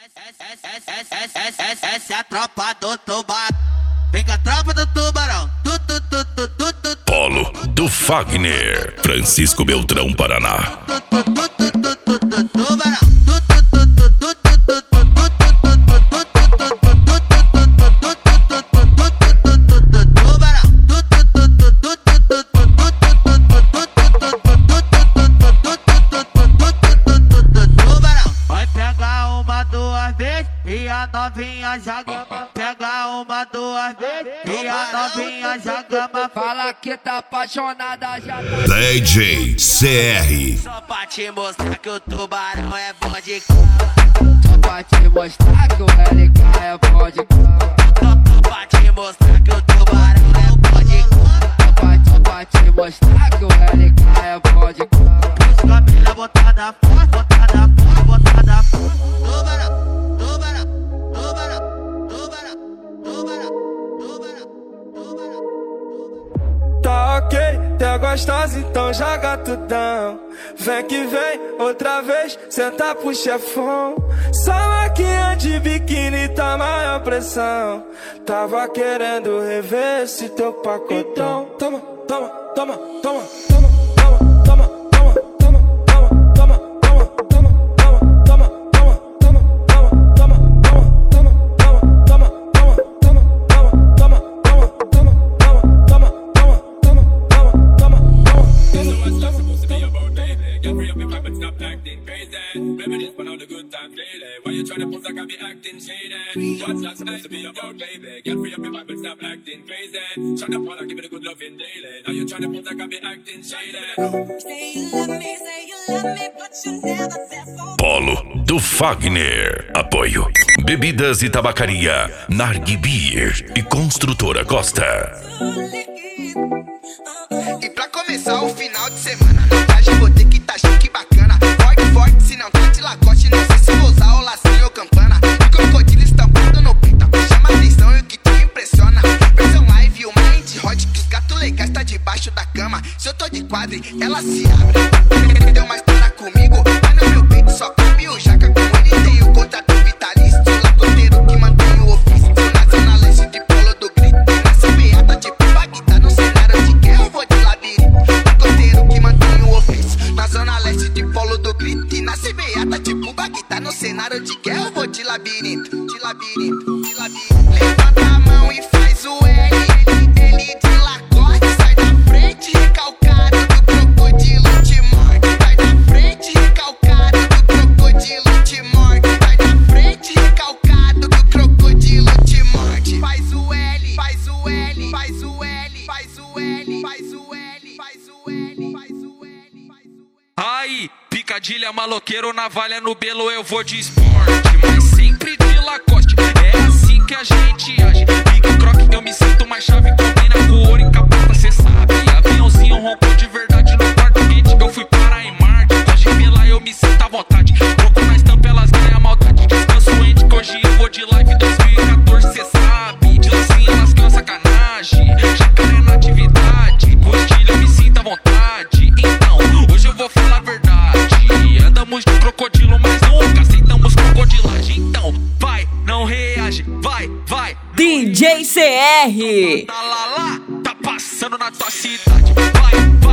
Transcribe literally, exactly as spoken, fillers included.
Essa é a tropa do tubarão. Vem com a tropa do tubarão. Tu, tu, tu, tu, tu, tu. Polo do Fagner, Francisco Beltrão, Paraná. Tu, tu, tu, tu, tu, tu, tu, tubarão. Tu, tu, tu, tu, tu, tu, tu, tu, e a novinha já gama. Pega uma, duas vezes e a novinha já gama. Fala que tá apaixonada já. D J C R. Só pra te mostrar que o tubarão é bom de cama. Só pra te mostrar que o L K é bom de cama. Só pra te mostrar que o tubarão é bom de cama. Só pra te mostrar que o L K é bom de cama. Os cabelo botada forte, botada forte, botada forte. Tubarão. Tá ok, tá gostosa, então joga tudão. Vem que vem, outra vez, senta pro chefão. Só maquinha de biquíni tá maior pressão. Tava querendo rever esse teu pacotão. Toma, toma, toma, toma, toma, toma, toma, toma, toma, toma, toma, toma, toma, toma, toma, toma, toma, toma, toma, Why you tryna pose like I be acting shady? What's that supposed to be about, baby? Get free up your vibe and stop acting crazy. Tryna party, give it a good loving daily. Now you tryna pose like I be acting shady. Say you love me, say you love me, but you never said so. Polo do Fagner. Apoio Bebidas e Tabacaria, Narg Beer e Construtora Costa. E pra começar o final de semana, na traje vou ter que tá chique bacana. Forte, forte, se não tá de lacoste, não sei se vou usar o lacinho ou campana. E crocodilo estampado no peito, chama atenção e o que te impressiona. Versão live, uma mind hot, que os gatos legais tá debaixo da cama. Se eu tô de quadro, ela se abre. Deu uma história comigo, mas no meu peito só cabe o jaca. Com ele tem o contrato vitalício, lacoteiro que mantém o ofício. Na zona leste de Polo do Grito, nessa beata de Bagdá, no cenário de guerra eu vou de labirinto. Lacoteiro que mantém o ofício, na zona leste de Polo do Grito. E nasce beata tipo Bagdá, no cenário de guerra eu vou de labirinto. De labirinto, de labirinto. Levanta a mão e faz o L, L de lacoste. Sai da frente, recalcado do crocodilo te morde. Sai da frente, recalcado do crocodilo te morde. Sai da frente, recalcado do crocodilo te morde. Faz o L, faz o L, faz o L, faz o L, faz o L, faz o L, faz o L, faz o L. Aí, picadilha, maloqueiro, navalha no belo, eu vou de esporte, mas sempre de Lacoste. É assim que a gente age. Pique croque, eu me sinto mais chave. Combina com ouro em capota, cê sabe. Aviãozinho roncou de verdade no quarto quente. Eu fui para em Marte. Hoje pela eu me sinto à vontade. Troco na estampa, elas ganham a maldade. Descanso ente, que hoje eu vou de live dois mil e quatorze, cê sabe. De lacinha elas ganham sacanagem. Jacaré na atividade. Com estilo eu me sinto à vontade. Então, hoje eu vou falar a verdade. Andamos de crocodilo, mas nunca aceitamos crocodilagem. Então, vai, não reage, vai, vai. D J C R. Tá lá, lá, tá passando na tua cidade. Vai,